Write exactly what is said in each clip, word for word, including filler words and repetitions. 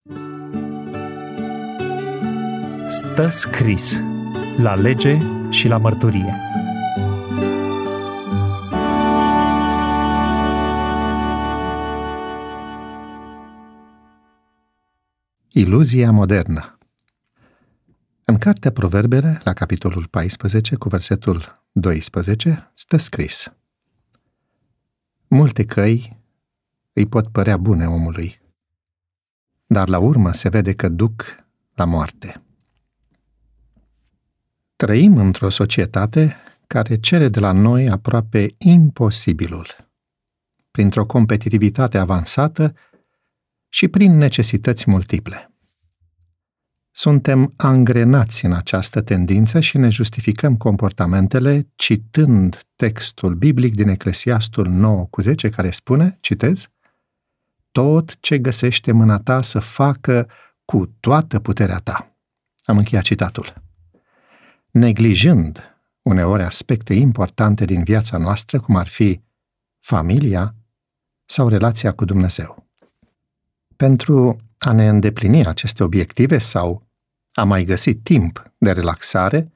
Stă scris la lege și la mărturie. Iluzia modernă. În cartea Proverbele, la capitolul paisprezece, cu versetul doisprezece, stă scris: multe căi îi pot părea bune omului, dar la urmă se vede că duc la moarte. Trăim într-o societate care cere de la noi aproape imposibilul, printr-o competitivitate avansată și prin necesități multiple. Suntem angrenați în această tendință și ne justificăm comportamentele citând textul biblic din Eclesiastul nouă cu zece, care spune, citez: tot ce găsește mâna ta să facă cu toată puterea ta. Am încheiat citatul. Neglijând uneori aspecte importante din viața noastră, cum ar fi familia sau relația cu Dumnezeu. Pentru a ne îndeplini aceste obiective sau a mai găsi timp de relaxare,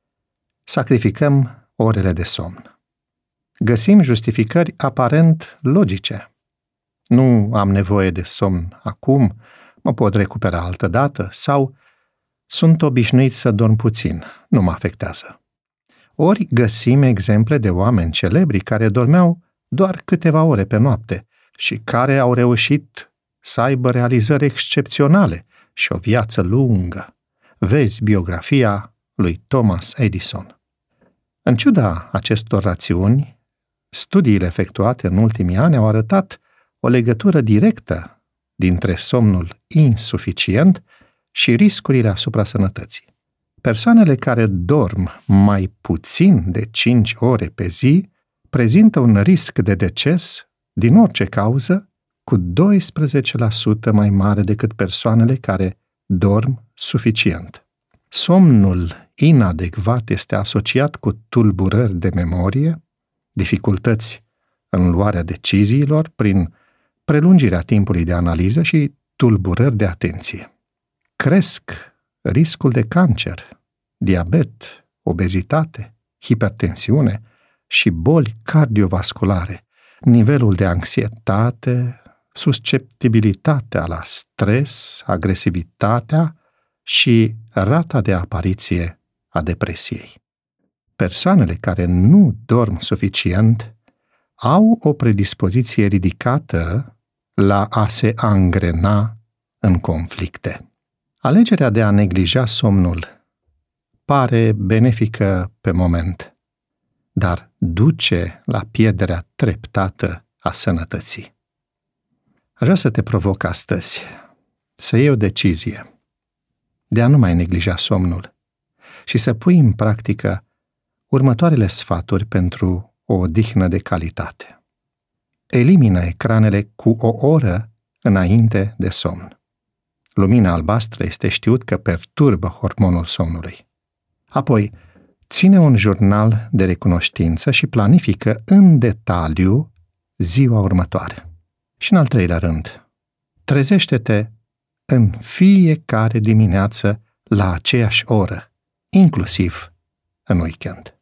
sacrificăm orele de somn. Găsim justificări aparent logice. Nu am nevoie de somn acum, mă pot recupera altă dată, sau sunt obișnuit să dorm puțin, nu mă afectează. Ori găsim exemple de oameni celebri care dormeau doar câteva ore pe noapte și care au reușit să aibă realizări excepționale și o viață lungă. Vezi biografia lui Thomas Edison. În ciuda acestor rațiuni, studiile efectuate în ultimii ani au arătat o legătură directă dintre somnul insuficient și riscurile asupra sănătății. Persoanele care dorm mai puțin de cinci ore pe zi prezintă un risc de deces din orice cauză cu doisprezece la sută mai mare decât persoanele care dorm suficient. Somnul inadecvat este asociat cu tulburări de memorie, dificultăți în luarea deciziilor prin prelungirea timpului de analiză și tulburări de atenție. Cresc riscul de cancer, diabet, obezitate, hipertensiune și boli cardiovasculare, nivelul de anxietate, susceptibilitatea la stres, agresivitatea și rata de apariție a depresiei. Persoanele care nu dorm suficient au o predispoziție ridicată la a se angrena în conflicte. Alegerea de a neglija somnul pare benefică pe moment, dar duce la pierderea treptată a sănătății. Aș vrea să te provoc astăzi să iei o decizie de a nu mai neglija somnul și să pui în practică următoarele sfaturi pentru o odihnă de calitate. Elimină ecranele cu o oră înainte de somn. Lumina albastră este știut că perturbă hormonul somnului. Apoi, ține un jurnal de recunoștință și planifică în detaliu ziua următoare. Și în al treilea rând, trezește-te în fiecare dimineață la aceeași oră, inclusiv în weekend.